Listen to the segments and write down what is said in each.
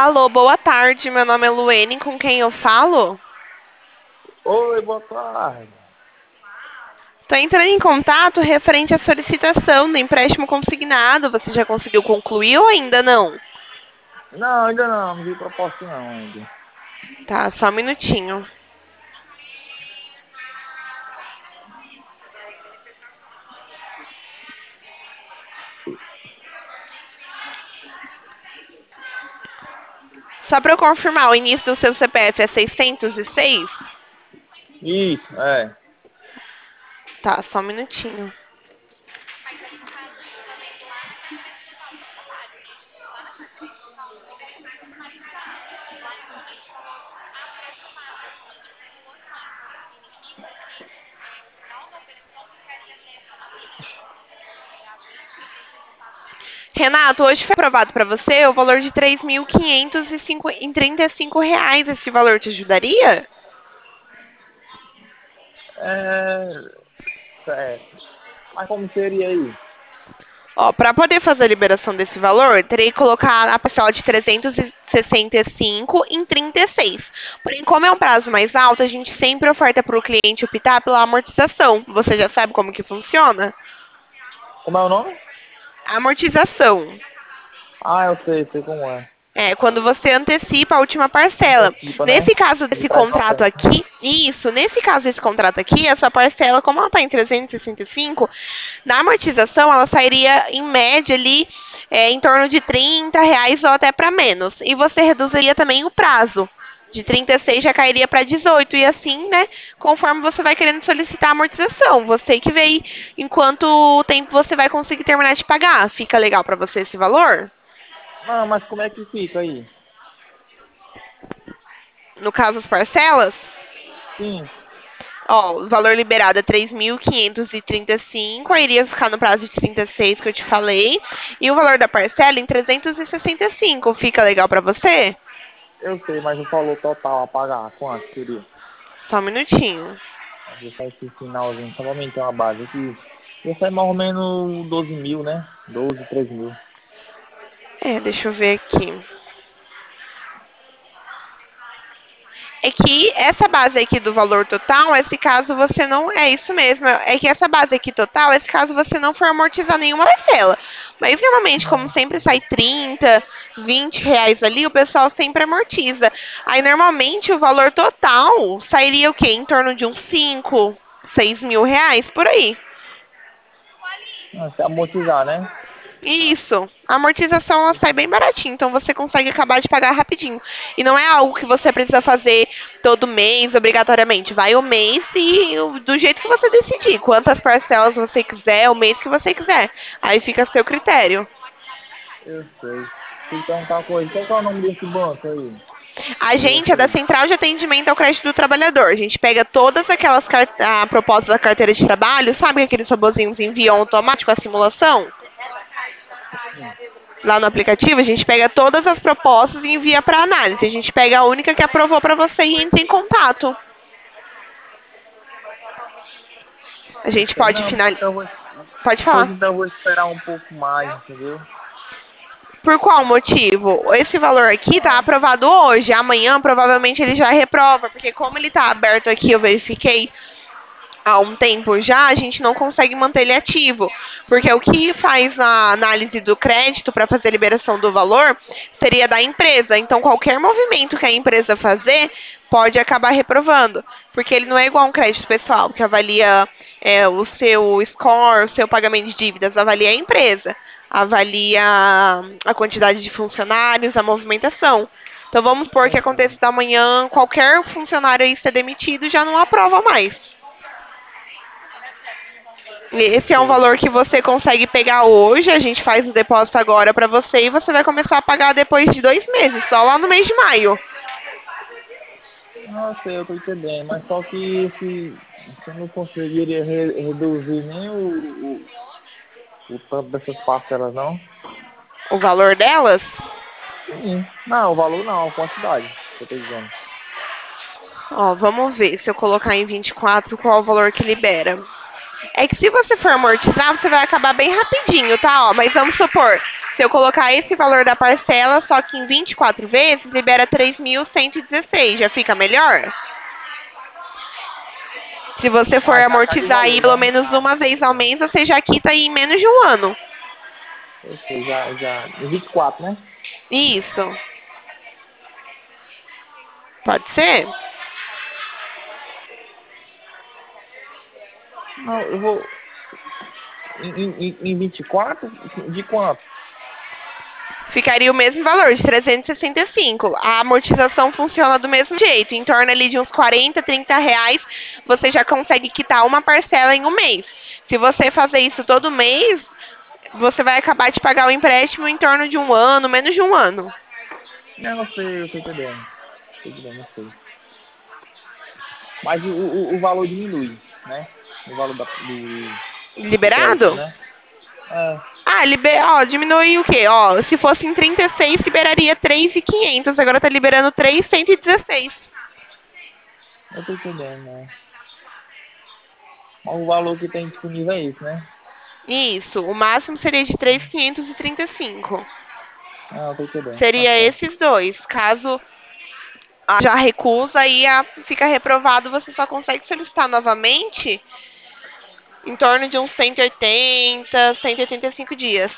Alô, boa tarde. Meu nome é Luene, com quem eu falo? Oi, boa tarde. Tô entrando em contato referente à solicitação do empréstimo consignado. Você já conseguiu concluir ou ainda não? Não, ainda não vi proposta não ainda. Tá, só um minutinho. Só para eu confirmar, o início do seu CPF é 606? Isso, é. Tá, só um minutinho. Renato, hoje foi aprovado para você o valor de R$ 3.535. Esse valor te ajudaria? É, certo. Mas como seria aí? Ó, para poder fazer a liberação desse valor, terei que colocar a parcela de 365 em 36. Porém, como é um prazo mais alto, a gente sempre oferta para o cliente optar pela amortização. Você já sabe como que funciona? Como é o nome? Amortização. Ah, eu sei como é. É, quando você antecipa a última parcela. Antecipa, né? Nesse caso Ele desse traz na contrato frente. aqui, isso, nesse caso desse contrato aqui, a sua parcela, como ela está em 365, na amortização ela sairia em média ali em torno de R$ 30 ou até para menos. E você reduziria também o prazo. De 36 já cairia para 18 e assim, né, conforme você vai querendo solicitar a amortização. Você que vê aí em quanto tempo você vai conseguir terminar de pagar. Fica legal para você esse valor? Não, mas como é que fica aí? No caso, as parcelas? Sim, Ó, o valor liberado é 3.535, aí iria ficar no prazo de 36 que eu te falei. E o valor da parcela em 365. Fica legal pra você? eu sei, mas o valor total a pagar, quanto seria? Só um minutinho. Vou deixar esse finalzinho, só pra aumentar uma base aqui. Ia sair mais ou menos 12 mil, né? 12, 13 mil. É, deixa eu ver aqui. É que essa base aqui do valor total, esse caso você não. É isso mesmo. É que essa base aqui total, esse caso você não for amortizar nenhuma parcela. Mas normalmente, como sempre sai 30, R$ 20 ali, o pessoal sempre amortiza. Aí normalmente o valor total sairia o quê? Em torno de uns 5, R$ 6.000 por aí. Ah, se amortizar, né? Isso. A amortização ela sai bem baratinho, então você consegue acabar de pagar rapidinho. E não é algo que você precisa fazer todo mês, obrigatoriamente. Vai o mês e do jeito que você decidir. Quantas parcelas você quiser, o mês que você quiser. Aí fica a seu critério. Eu sei. Deixa eu perguntar uma coisa. Qual que é o nome desse banco aí? A De gente é da vocês? Central de Atendimento ao Crédito do Trabalhador. A gente pega todas aquelas propostas da carteira de trabalho, sabe aqueles robozinhos enviam automático a simulação? Sim. Lá no aplicativo, a gente pega todas as propostas e envia para análise. A gente pega a única que aprovou para você e entra em contato. A gente Sei. pode Não, pois finalizar. então eu vou, Pode pois falar. então eu vou esperar um pouco mais, entendeu? Por qual motivo? Esse valor aqui está Não. aprovado hoje. Amanhã, provavelmente, ele já reprova. Porque como ele está aberto aqui, eu verifiquei há um tempo já, a gente não consegue manter ele ativo. Porque o que faz a análise do crédito para fazer a liberação do valor seria da empresa. Então, qualquer movimento que a empresa fazer pode acabar reprovando. Porque ele não é igual a um crédito pessoal, que avalia o seu score, o seu pagamento de dívidas, avalia a empresa. Avalia a quantidade de funcionários, a movimentação. Então vamos supor que Eu sei. aconteça da manhã, qualquer funcionário aí ser demitido já não aprova mais. Eu Esse é um sei. valor que você consegue pegar hoje, a gente faz o depósito agora para você e você vai começar a pagar depois de 2 meses, só lá no mês de maio. Não, eu sei, eu tô entendendo. Mas só que se eu não conseguiria reduzir nem o tanto dessas parcelas, não? O valor delas? Sim. Não, o valor não, a quantidade, que eu tô dizendo. Ó, vamos ver se eu colocar em 24 qual é o valor que libera. É que se você for amortizar, você vai acabar bem rapidinho, tá? Ó, mas vamos supor, se eu colocar esse valor da parcela, só que em 24 vezes, libera 3.116. Já fica melhor? Se você for Ah, já cai o amortizar aí valor, pelo né? menos uma vez ao mês, você já quita aí em menos de um ano. Eu sei, já. Em 24, né? Isso. Pode ser? Não, eu vou. Em 24? De quanto? Ficaria o mesmo valor, de 365. A amortização funciona do mesmo jeito. Em torno ali de uns 40, 30 reais, você já consegue quitar uma parcela em um mês. Se você fazer isso todo mês, você vai acabar de pagar o empréstimo em torno de um ano, menos de um ano. Não, eu sei, eu tô entendendo. Tô entendendo, eu sei. Mas o valor diminui, né? O valor do crédito, Liberado? né? É, Ah, ó, diminui o quê? Ó, se fosse em 36, liberaria 3.500. Agora tá liberando 3.116. eu tô entendendo, né? Mas o valor que tem disponível é esse, né? Isso, o máximo seria de 3.535. Ah, eu tô entendendo, tá Seria certo. esses dois. Caso já recusa, aí fica reprovado, você só consegue solicitar novamente em torno de uns 180, 185 dias.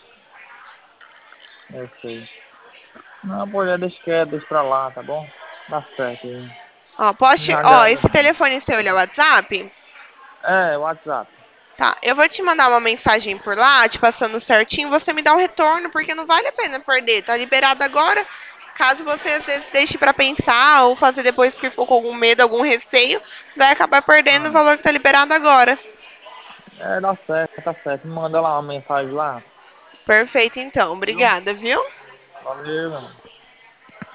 Eu sei. Não, pô, já deixa quieto, deixa pra lá, tá bom? Tá certo aí. Ó, ó, Já. esse telefone seu, ele é o WhatsApp? É, WhatsApp. Tá, eu vou te mandar uma mensagem por lá, te passando certinho, você me dá um retorno, porque não vale a pena perder. Tá liberado agora. Caso você às vezes deixe pra pensar ou fazer depois que ficou com algum medo, algum receio, vai acabar perdendo o Ah, valor que tá liberado agora. é, dá certo, tá certo. Me manda lá uma mensagem lá. Perfeito, então. Viu? Obrigada, viu? Valeu, mano.